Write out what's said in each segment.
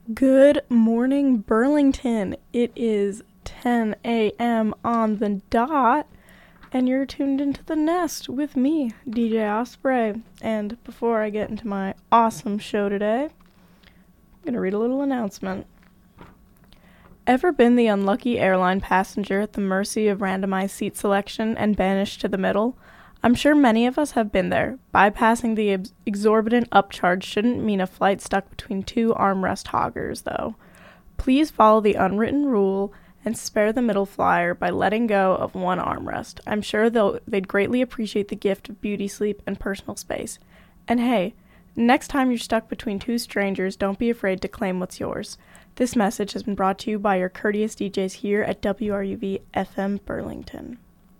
Good morning, Burlington. It is 10 a.m. on the dot, and you're tuned into The Nest with me, DJ Osprey. And before I get into my awesome show today, I'm going to read a little announcement. Ever been the unlucky airline passenger at the mercy of randomized seat selection and banished to the middle? I'm sure many of us have been there. Bypassing the exorbitant upcharge shouldn't mean a flight stuck between two armrest hoggers, though. Please follow the unwritten rule and spare the middle flyer by letting go of one armrest. I'm sure they'd greatly appreciate the gift of beauty sleep and personal space. And hey, next time you're stuck between two strangers, don't be afraid to claim what's yours. This message has been brought to you by your courteous DJs here at WRUV FM Burlington.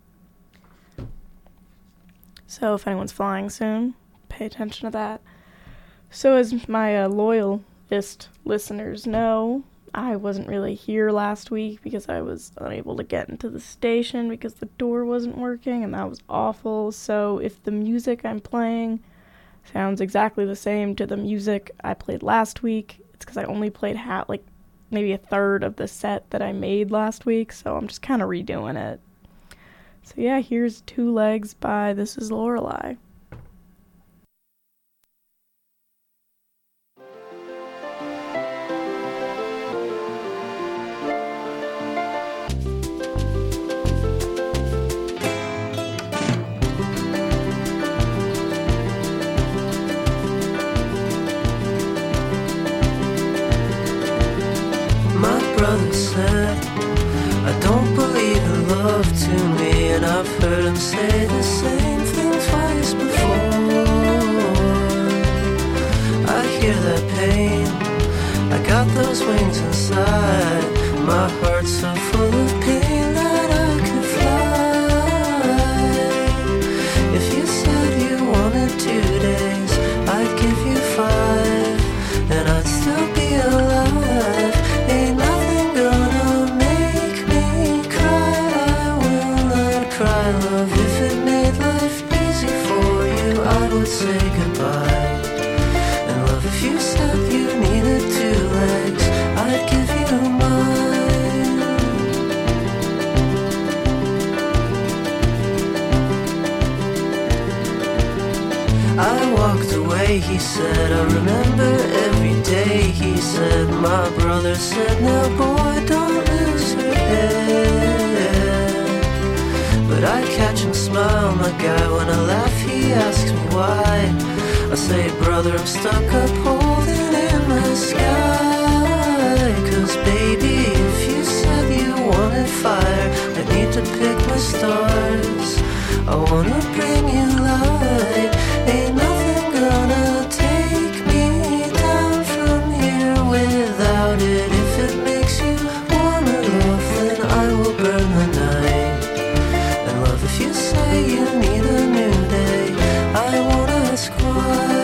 So if anyone's flying soon, pay attention to that. So as my loyalist listeners know, I wasn't really here last week because I was unable to get into the station because the door wasn't working, and that was awful. So if the music I'm playing sounds exactly the same to the music I played last week, it's because I only played maybe a third of the set that I made last week, so I'm just kind of redoing it. So yeah, here's Two Legs by This Is Lorelei. My brother said, I don't believe in love to me, and I've heard him say the same thing twice before. I hear that pain, I got those wings inside. My heart's so full of pain that I could fly. If you said you wanted 2 days, I'd give you 5, and I'd still be alive. Ain't nothing gonna make me cry. I will not cry, love. If it made life easy for you, I would say goodbye. And love, if you said you needed 2 legs, I'd give you mine. I walked away, he said, I remember every day. He said, my brother said, now boy, don't lose your head. But I catch and smile, my guy, when I laugh he asks me why. I say, brother, I'm stuck up holding in the sky. Cause baby, if you said you wanted fire, I need to pick my stars. I wanna bring you light. Ain't nothing gonna take me down from here without it. If it makes you warmer, love, then I will burn the night. And love, if you say you need a new day, I won't ask why.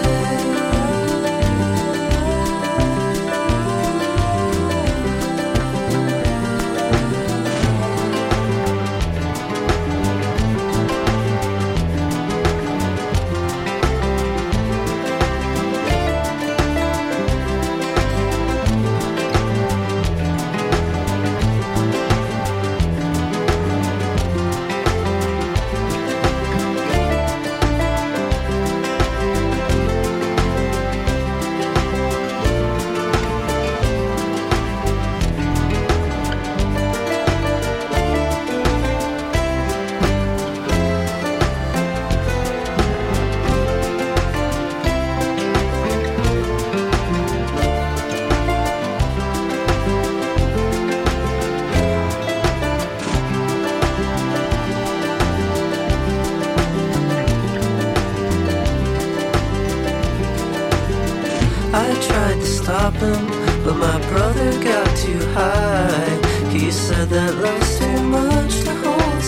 I tried to stop him, but my brother got too high. He said that love's too much to hold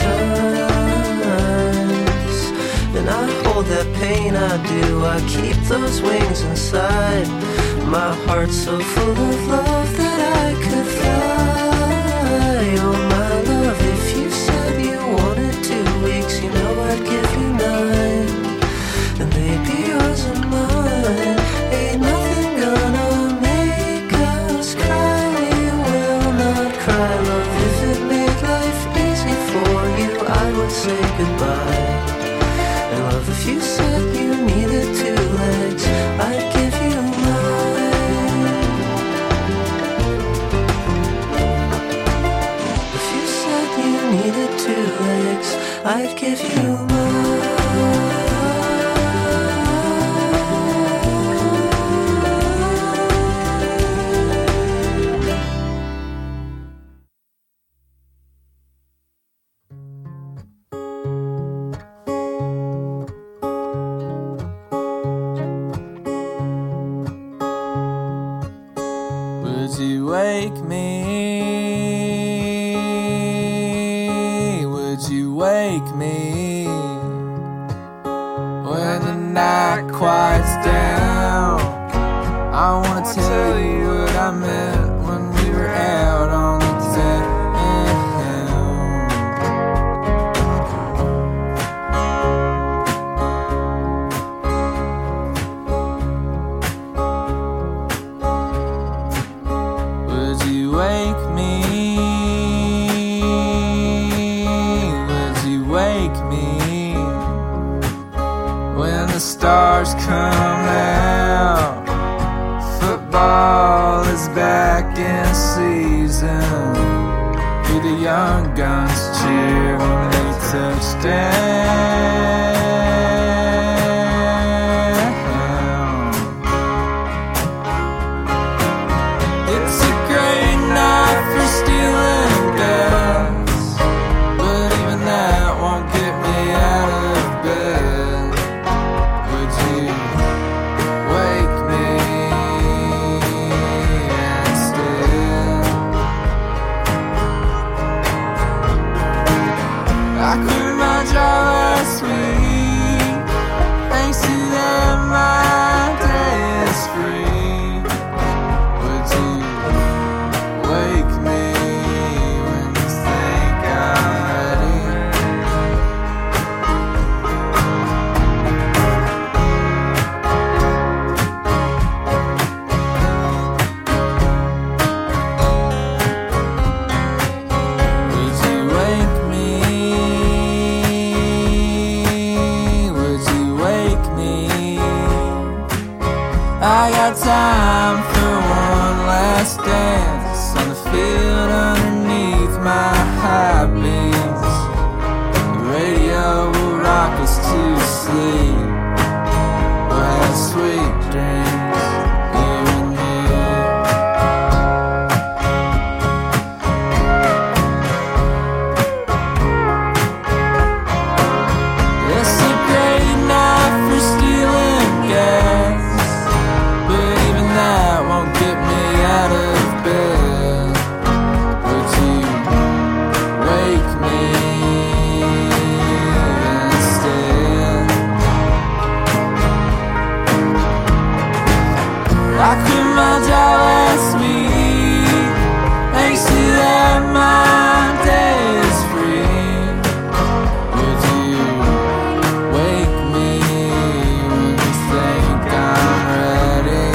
sometimes. And I hold that pain, I do. I keep those wings inside. My heart's so full of love that I could fly. Oh my love, if you said you wanted 2 weeks, you know I'd give you 9. And they'd be yours and mine. Ain't nothing gonna make Would you wake me? Would you wake me when the night quiets down? I wanna tell you what I meant when we were out on the town. Would you wake me? Would you wake me when the stars come out? Football is back in season. Do the young guns cheer when they touch down? It's a great night for stealing gas, but even that won't get me out of bed. Would you wake me instead? I quit my job last week, thanks to that my day is free. Would you wake me when you think I'm ready? Would you wake me? Would you wake me? I got time for one last dance on the field underneath my high beams. The radio will rock us to sleep. We'll have sweet dreams, you and me. It's a great night for stealing gas, but even that won't get me out of bed. Would you wake me instead? I quit my job last week, thanks to that my day is free. Would you wake me when you think I'm ready?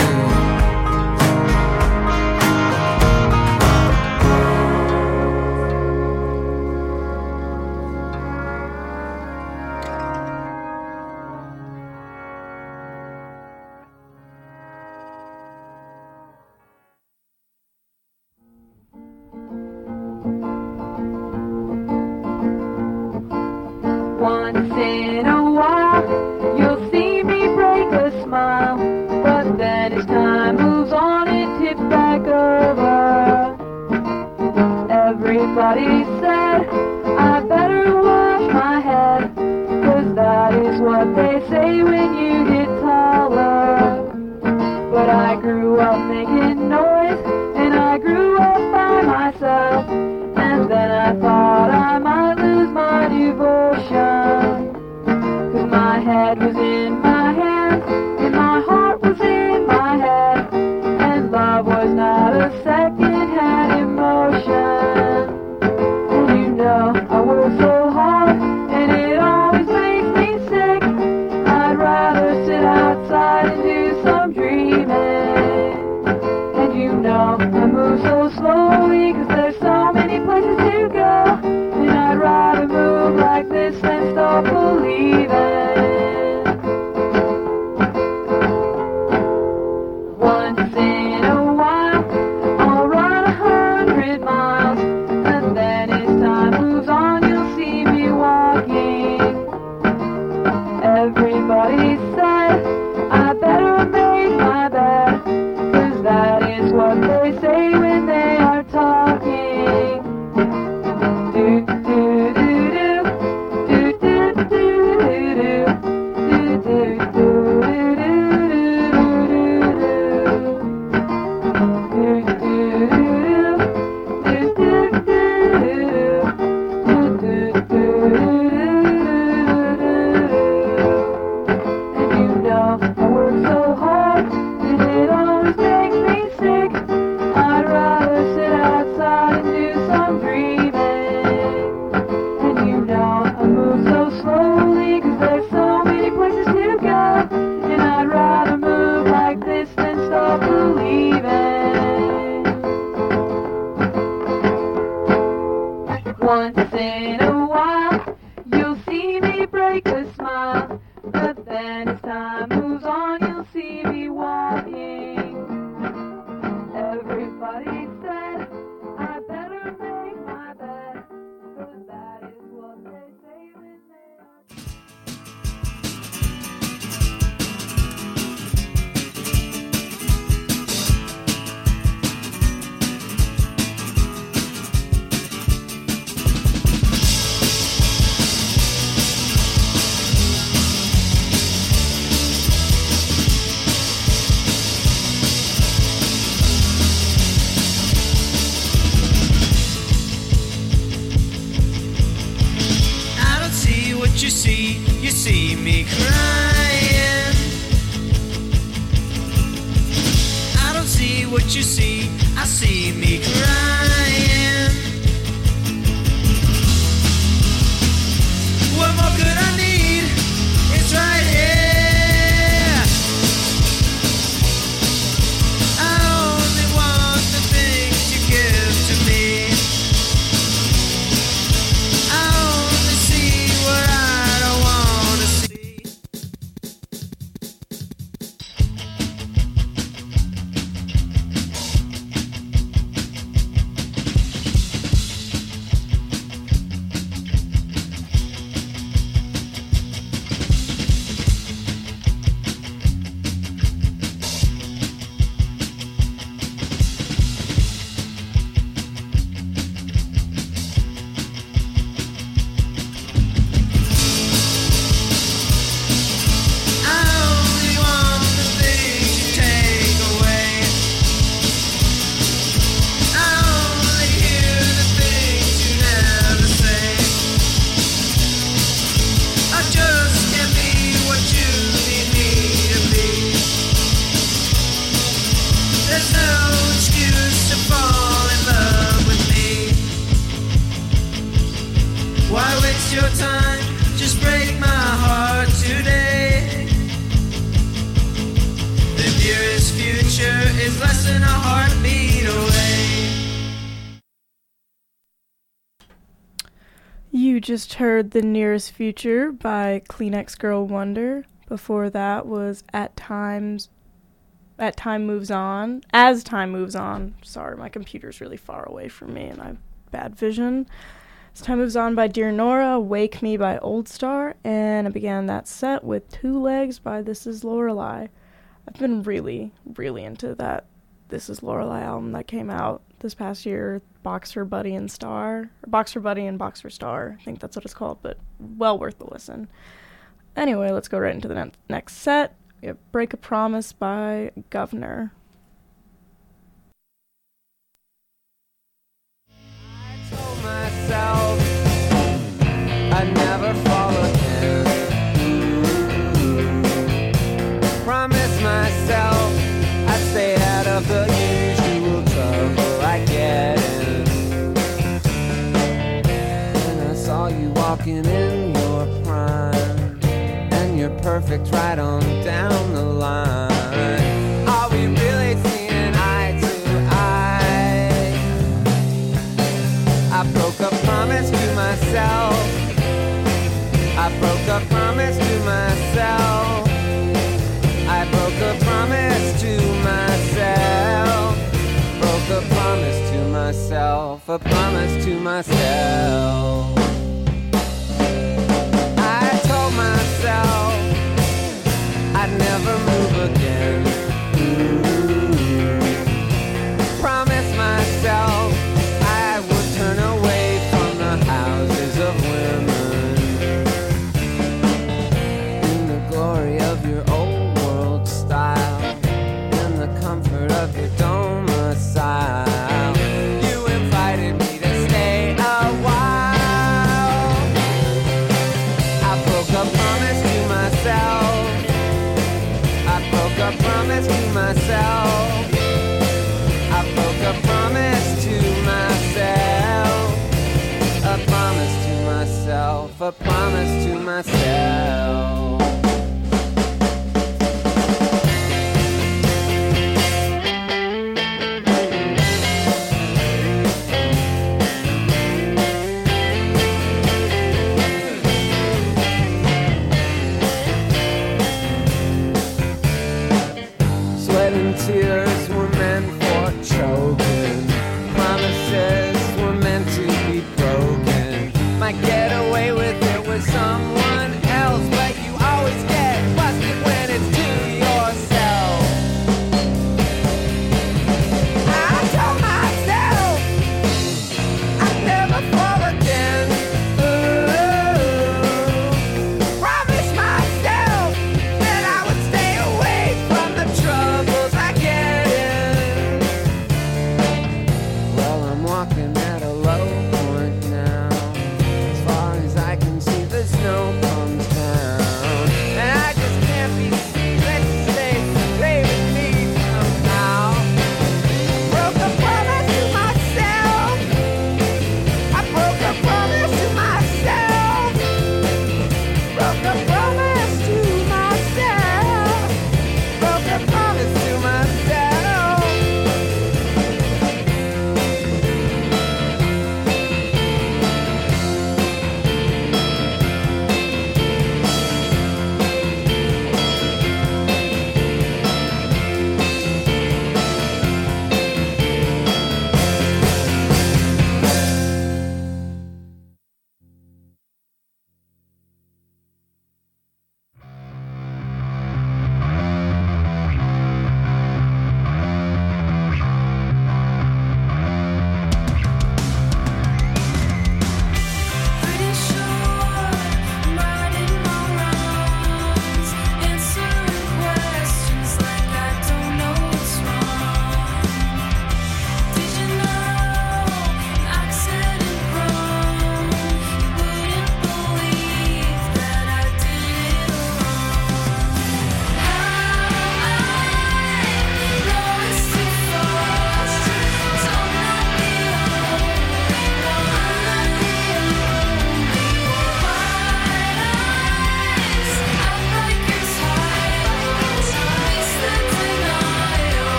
Once in a while, you'll see me break a smile, but then as time moves on, it tips back over. Everybody said I better wash my head, 'cause that is what they say when you get taller. But I grew up making noise, and I grew up by myself, and then I thought I might lose my devotion. 'Cause my head was in my hands, and my heart was in my head, and love was not a second-hand emotion. And you know I work so hard, and it always makes me sick. I'd rather sit outside and do some dreaming. And you know I move so slowly, 'cause there's so many places to go, and I'd rather move like this than stop believing. long you'll see me walking. Everybody said I better make my bed, 'cause that is what they say when they are. I don't see what you see me crying. I don't see what you see, I see me crying. What more could I need? It's right here. I only want the things you give to me. I only see what I don't want to see. I only want the things you take away. I only hear the things you never say. I just can't be what you need me to be. There's no excuse to fall in love with me. Why waste your time? Just break my heart today. The nearest future is less than a heartbeat away. You just heard The Nearest Future by Kleenex Girl Wonder. Before that was As Time Moves On. Sorry, my computer's really far away from me and I have bad vision. As Time Moves On by Dear Nora, Wake Me by Old Star, and I began that set with Two Legs by This Is Lorelei. I've been really, really into that This Is Lorelei album that came out this past year, Boxer Buddy and Star, or Boxer Buddy and Boxer Star, I think that's what it's called, but well worth the listen. Anyway, let's go right into the next set. We have Break a Promise by Governor. Told myself I'd never fall again. Promised myself I'd stay out of the usual trouble I get in. And I saw you walking in your prime, and you're perfect right on down the line. Are we really seeing eye to eye? I broke a promise to myself. I broke a promise to myself. I broke a promise to myself. Broke a promise to myself. A promise to myself. I told myself I'd never move again. Promised myself I would turn away from the houses of women. In the glory of your old world style, in the comfort of your domicile, you invited me to stay a while. I broke a promise to myself. I broke a promise to myself. I broke a promise to myself. A promise to myself. A promise to myself.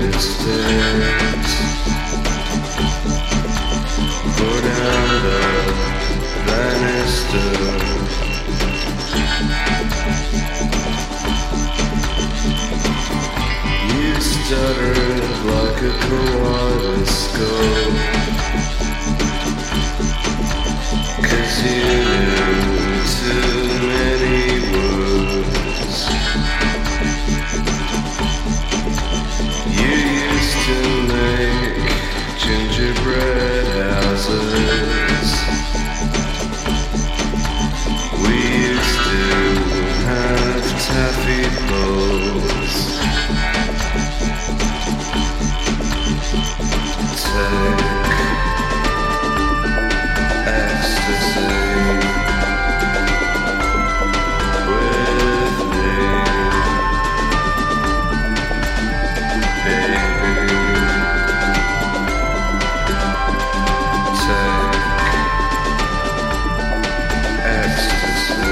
distance. Go down the banister. You stuttered like a kaleidoscope, 'cause you knew too many words. You used to make gingerbread houses. We used to have taffy boats. Take ecstasy with me, baby. Take ecstasy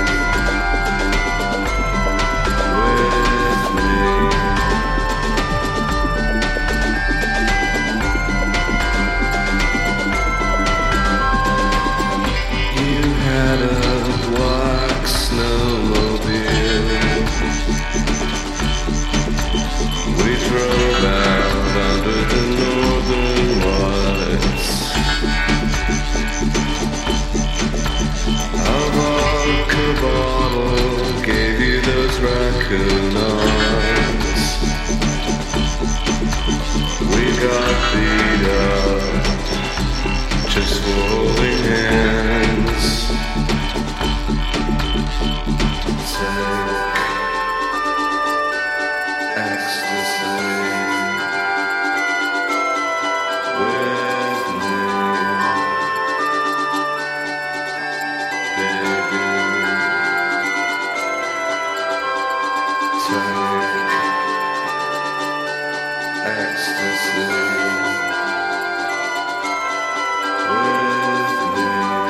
with me. You had a black snowmobile. We drove out under the northern lights. A vodka bottle gave you those raccoon eyes. We got beat up just for holding hands. Take ecstasy with me, baby. Take ecstasy with me.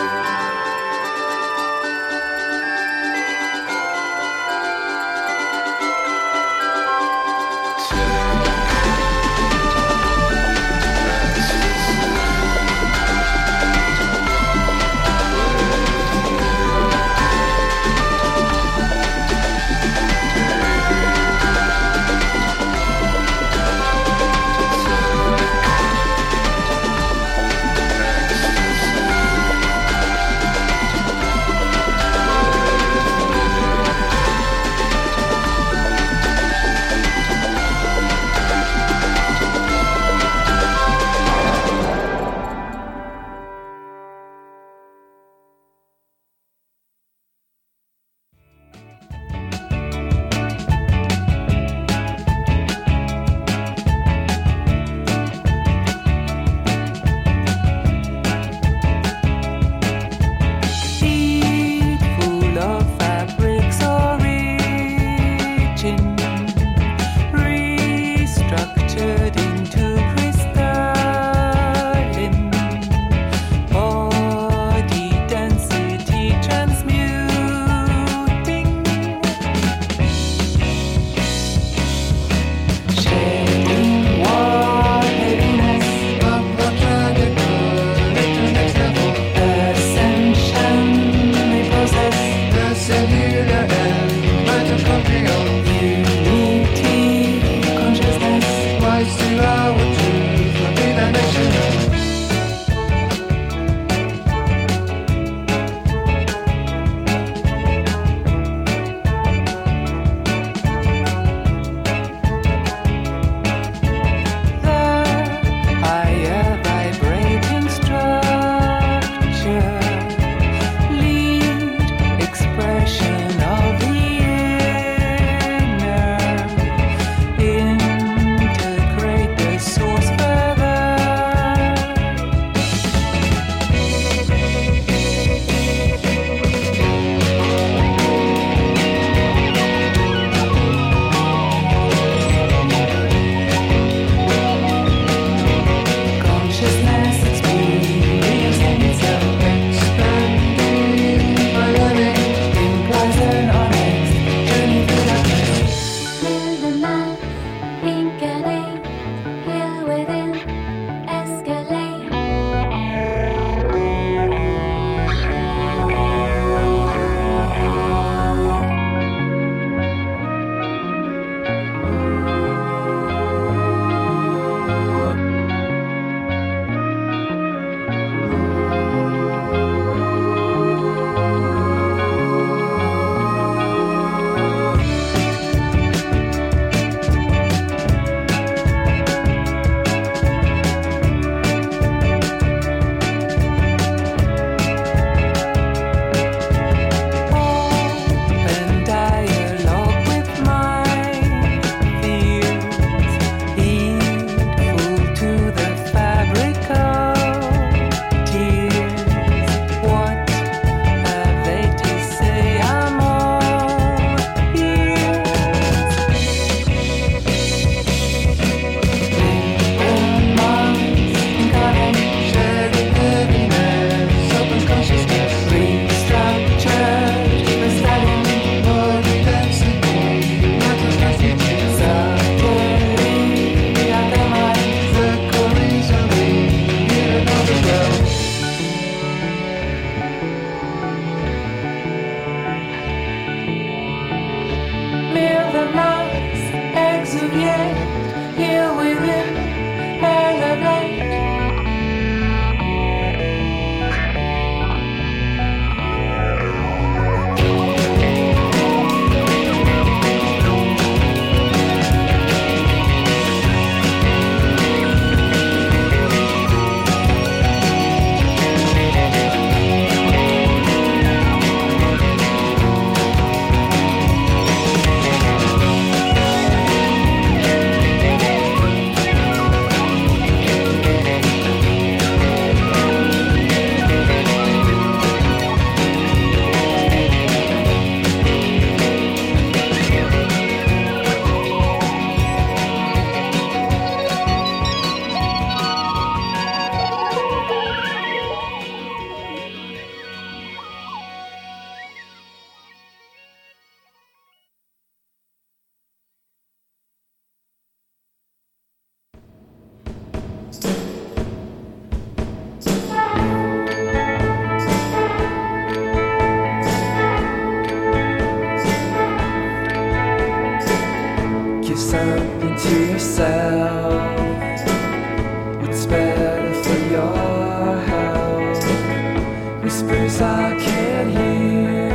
whispers I can't hear.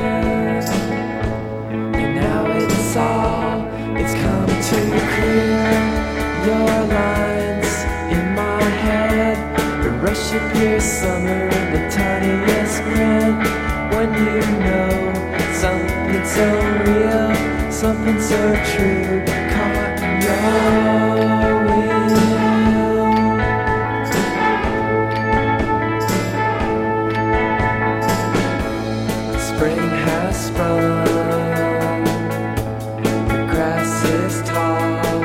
And now it's come too clear. Your lines in my head, the rush of your summer in the tiniest grin. When you know something so real, something so true, caught in your will. Spring has sprung, the grass is tall,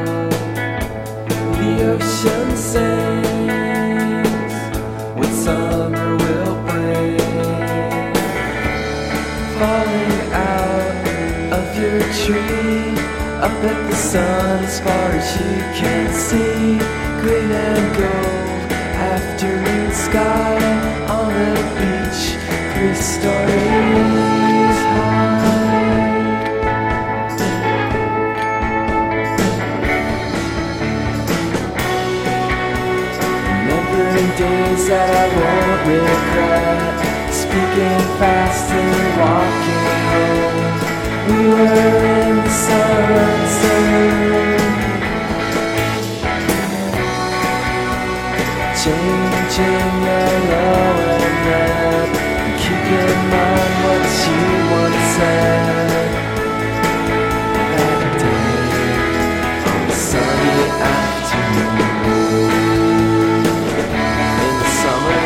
the ocean sings what summer will bring. Falling out of your tree, up at the sun as far as you can see, green and gold, afternoon sky on a beach 3 stories high. Remembering days that I won't regret, speaking fast and walking home. We were in the sunset, changing yellow and red. Keep in mind what you once said that day on a sunny afternoon in the summer.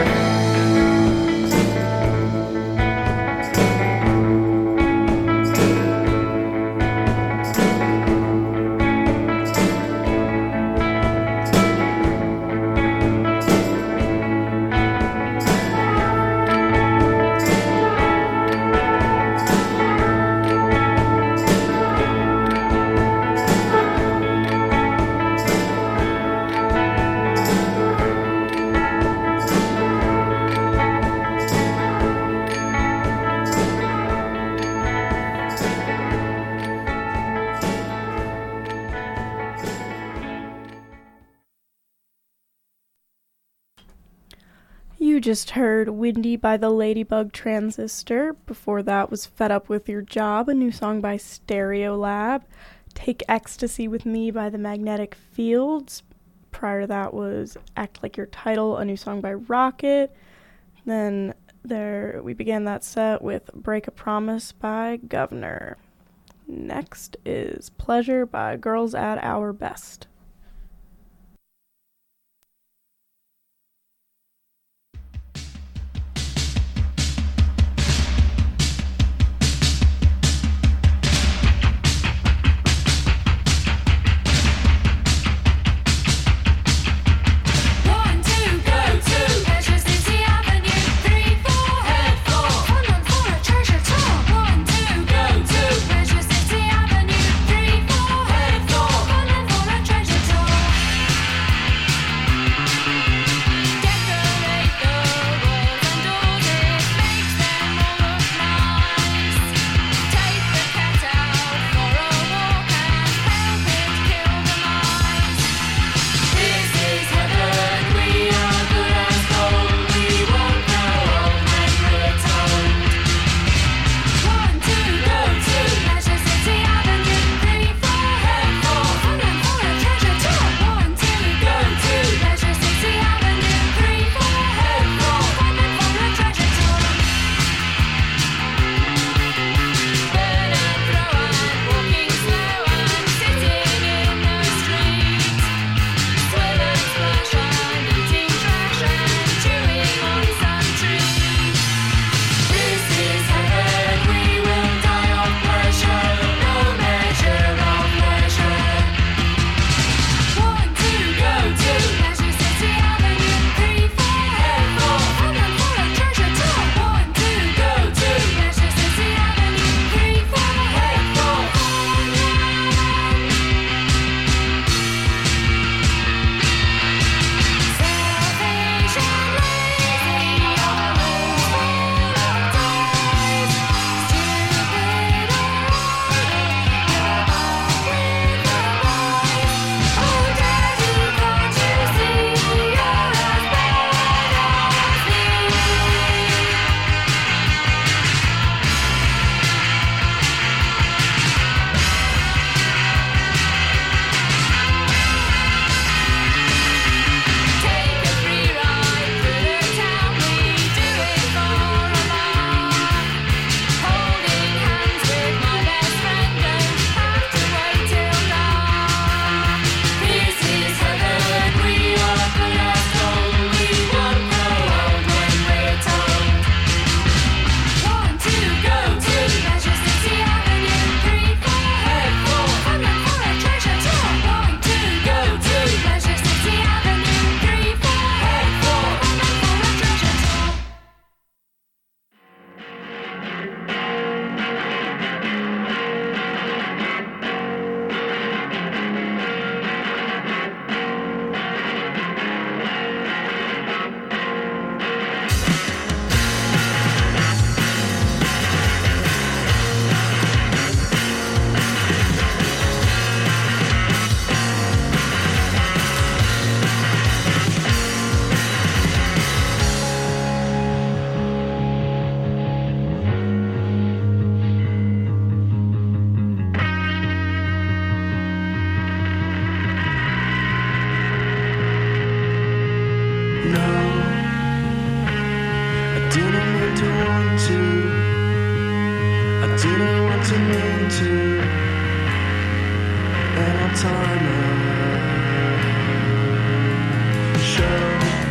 You just heard Windy by the Ladybug Transistor. Before that was Fed Up With Your Job, a new song by Stereolab. Take Ecstasy With Me by the Magnetic Fields. Prior to that was Act Like Your Title, a new song by Rocket. Then we began that set with Break a Promise by Governor. Next is Pleasure by Girls at Our Best. Treasure didn't mean to want to. I didn't want to mean to. And I'll time a show.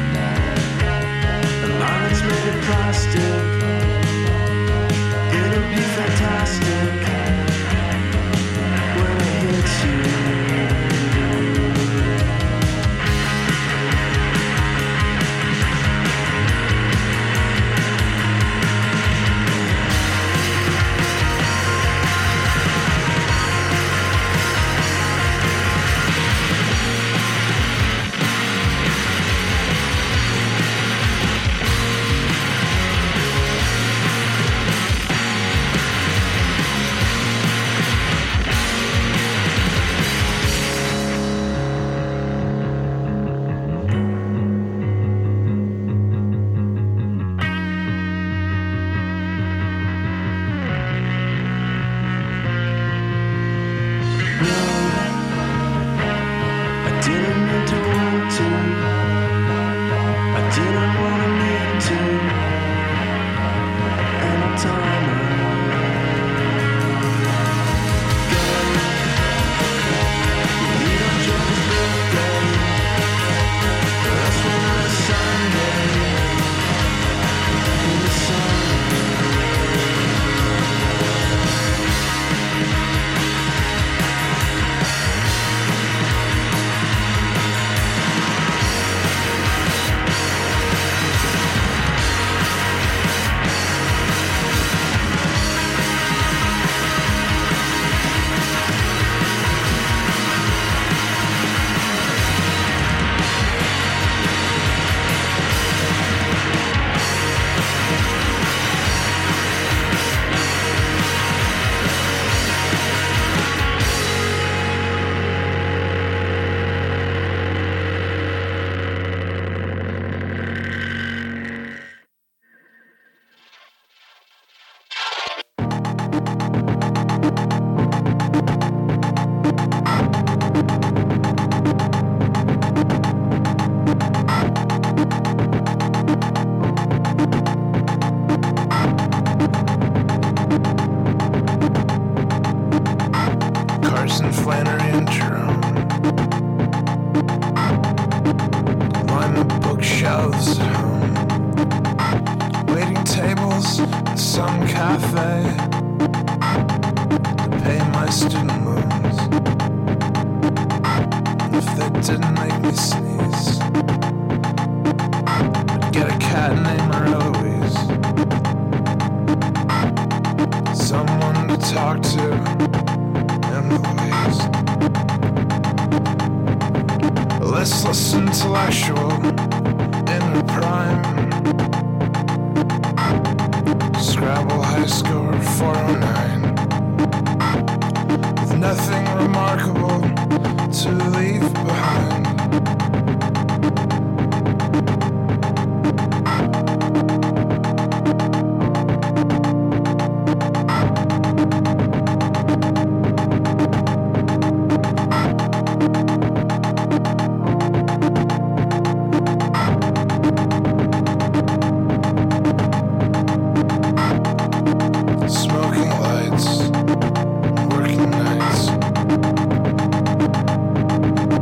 A line that's made of plastic. It'll be fantastic when it hits you. Working nights.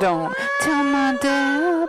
don't tell my dad.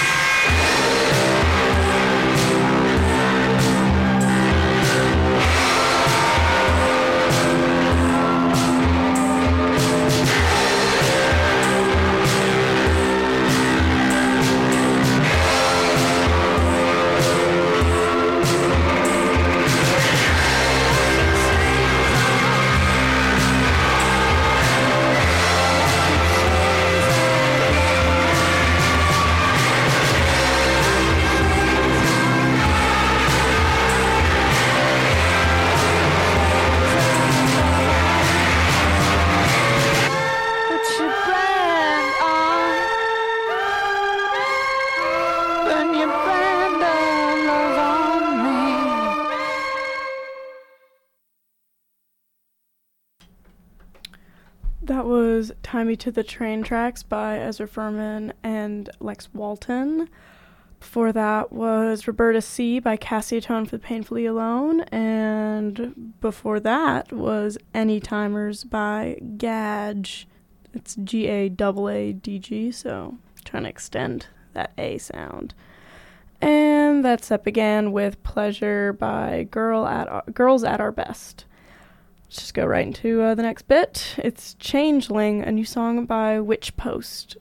That was Tie Me to the Train Tracks by Ezra Furman and Lex Walton. Before that was Roberta C. by Cassie Atone for the Painfully Alone. And before that was Any Timers by Gadge. It's G-A-A-A-D-G, so trying to extend that A sound. And that's up again with Pleasure by Girls at Our Best. Let's just go right into the next bit. It's Changeling, a new song by Witch Post.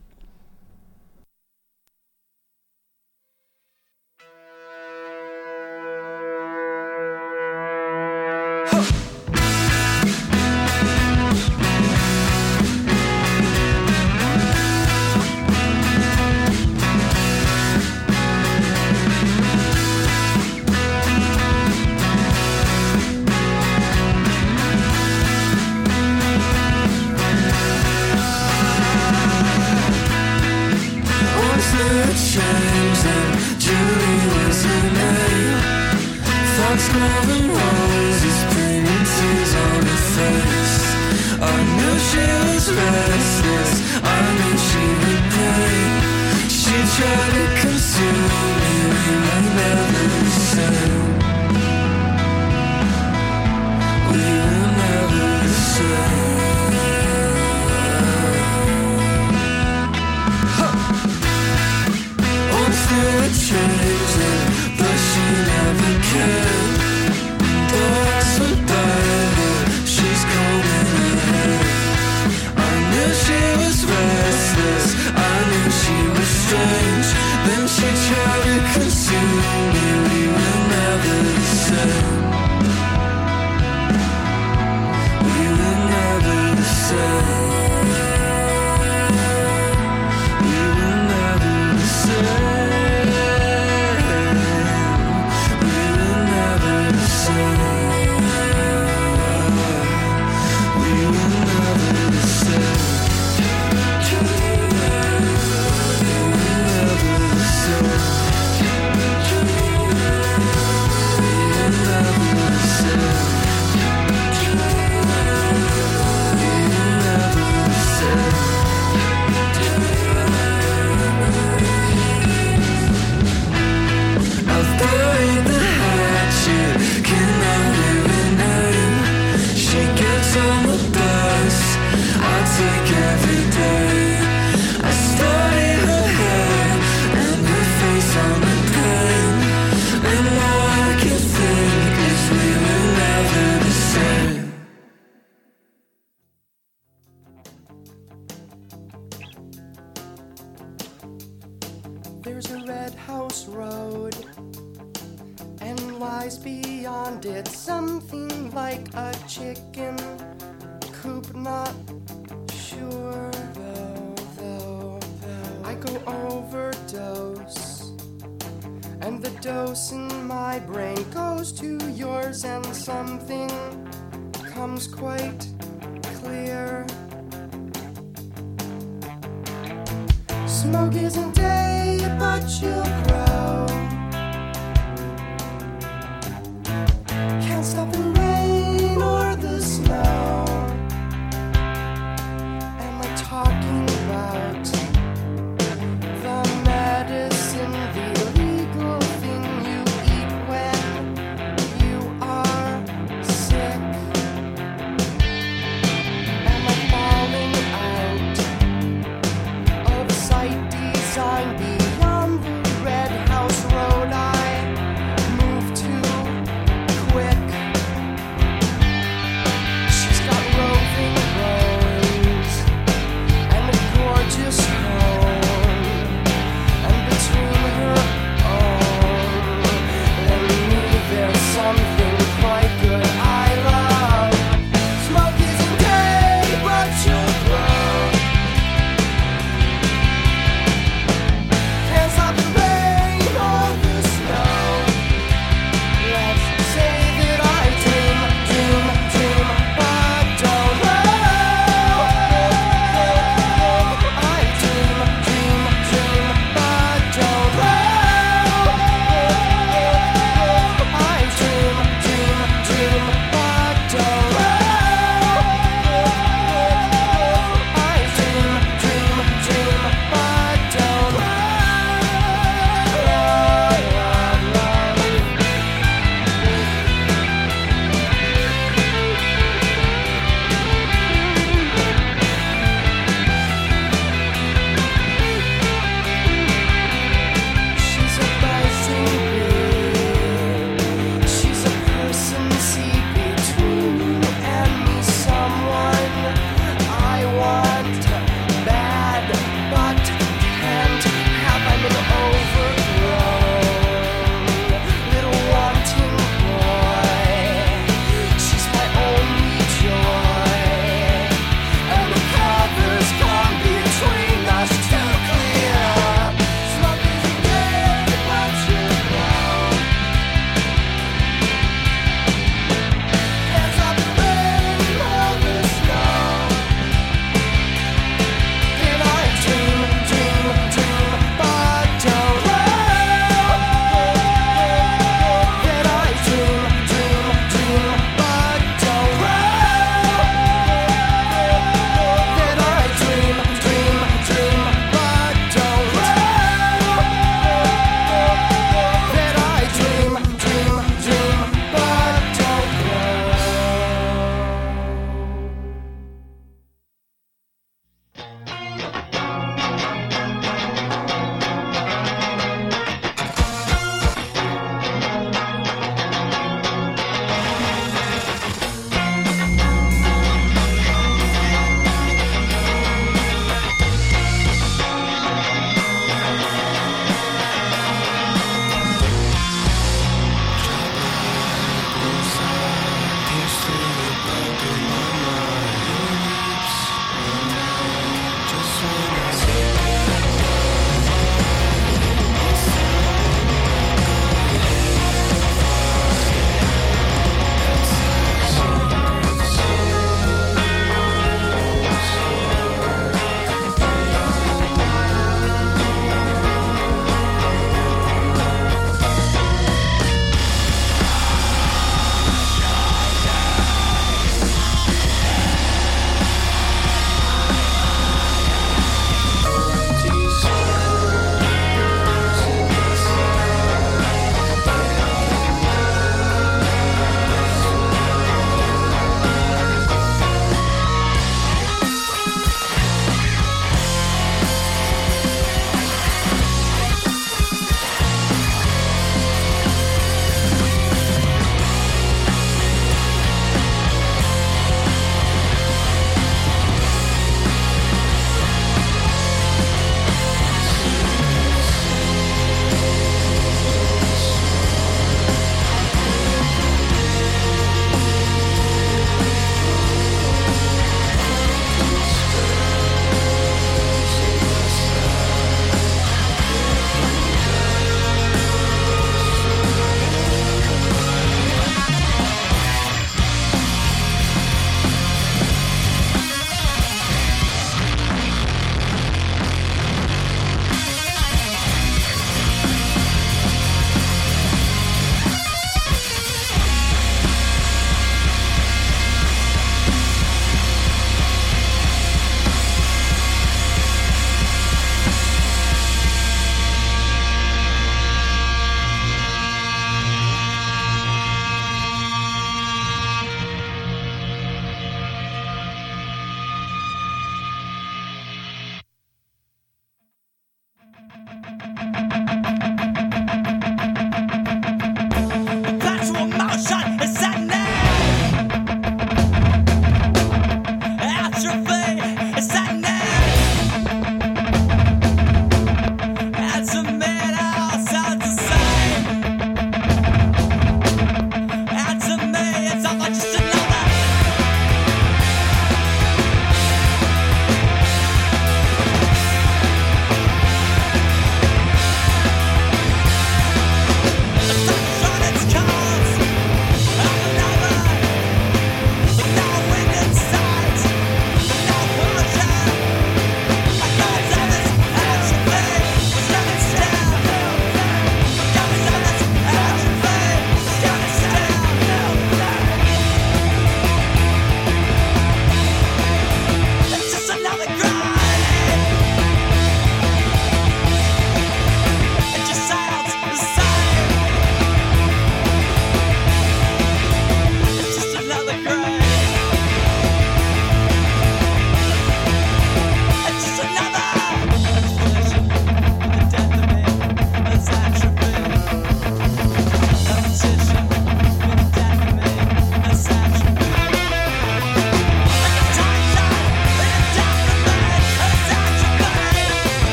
There's a red house road, and lies beyond it something like a chicken coop. Not sure though. I go overdose, and the dose in my brain goes to yours, and something comes quite clear. Smoke isn't day, but you'll grow. Can't stop the rain or the snow. Am I talking about the medicine, the illegal thing you eat when you are sick? Am I falling out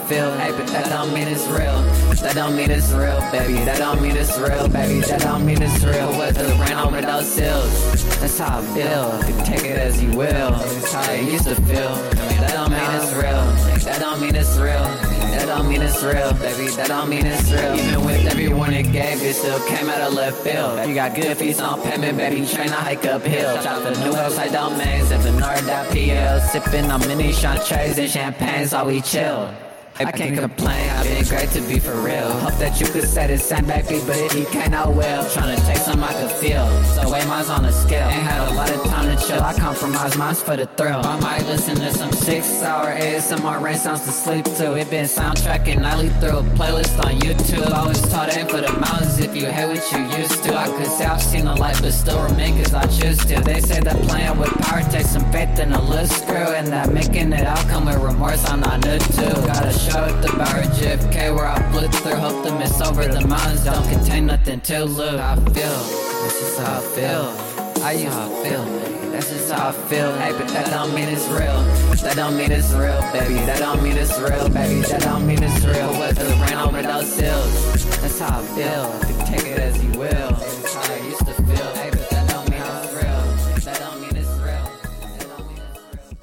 feel. Hey, but that don't mean it's real. That don't mean it's real, baby. That don't mean it's real, baby. That don't mean it's real. Whether the rain over those hills, that's how I feel. You can take it as you will. That's how I used to feel. That don't mean it's real. That don't mean it's real. That don't mean it's real, baby. That don't mean it's real. Even with every warning it gave, it still came out of left field. You got good fees on payment, baby. Train to hike uphill. Shop the new website domains at Bernard.pl. Sipping on mini chantrays and champagne's while we chill. I can't complain, I've been great to be for real. Hope that you could say the same, baby, but if you can't, I will. Tryna take some I could feel, so weigh mine's on a scale. Ain't had a lot of time to chill, I compromise mine's for the thrill. I might listen to some 6-hour ASMR rain sounds to sleep to. It been soundtracking nightly through a playlist on YouTube. Always taught aim for the mountains if you hate what you used to. I could say I've seen the light, but still remain cause I choose to. They say that playing with power takes some faith and a little screw, and that making it out come with remorse, I'm not new to. Gotta show at the bar of JFK where I blitz through. Hope the mist over the mountains don't contain nothing to lose. How I feel, this is how I feel. I used to feel, baby, that's just how I feel. Hey, but that don't mean it's real. That don't mean it's real, baby. That don't mean it's real, baby. That don't mean it's real. Whether the rain over those hills, that's how I feel. You can take it as you will. That's how I used to feel. Hey, but that don't mean it's real. That don't mean it's real. That don't mean it's real.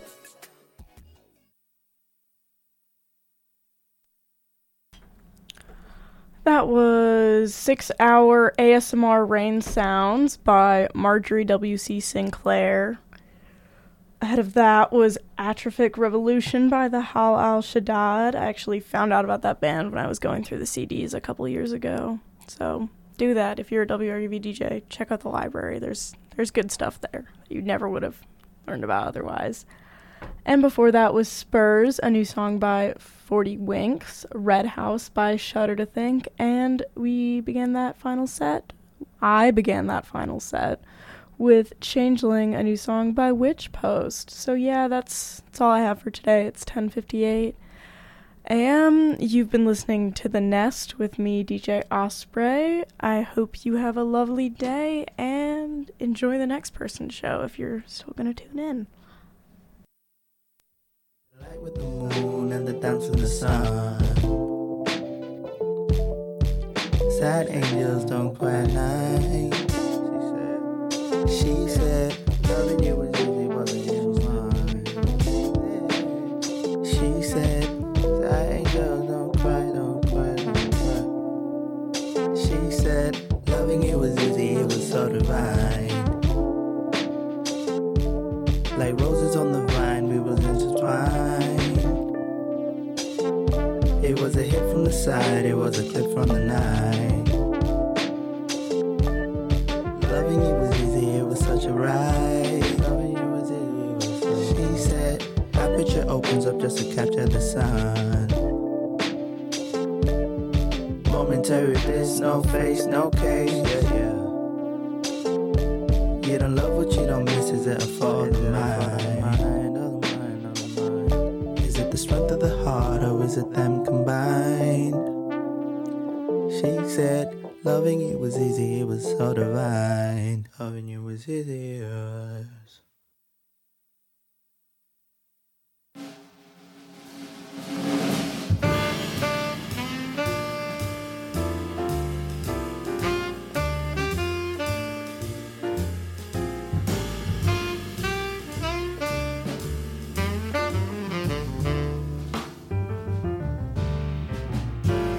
That was 6-hour ASMR Rain Sounds by Marjorie W.C. Sinclair. Ahead of that was Atrophic Revolution by the Hal Al-Shaddad. I actually found out about that band when I was going through the CDs a couple years ago. So do that if you're a WRUV DJ. Check out the library. There's good stuff there that you never would have learned about otherwise. And before that was Spurs, a new song by 40 Winks, Red House by Shudder to Think, and I began that final set with Changeling, a new song by Witch Post. So yeah, that's all I have for today. It's 10:58 a.m. You've been listening to The Nest with me, DJ Osprey. I hope you have a lovely day and enjoy the next person's show if you're still going to tune in. Light with the moon and the dance of the sun. Sad angels don't cry at night. She said, loving you was easy, wasn't it? She said, sad angels don't cry, don't cry, don't cry. She said, loving you was easy, it was so divine. Like roses on the vine, we was intertwined. It was a hit from the side, it was a clip from the night. Loving you was easy, it was such a ride. Loving you was easy, it was so. She said, aperture opens up just to capture the sun. Momentary bliss, no face, no case, yeah, yeah. You don't love what you don't miss, is it a fault of mine? Is it the strength of the heart or is it them combined? She said, loving you was easy, it was so divine. Loving you was easy, yes.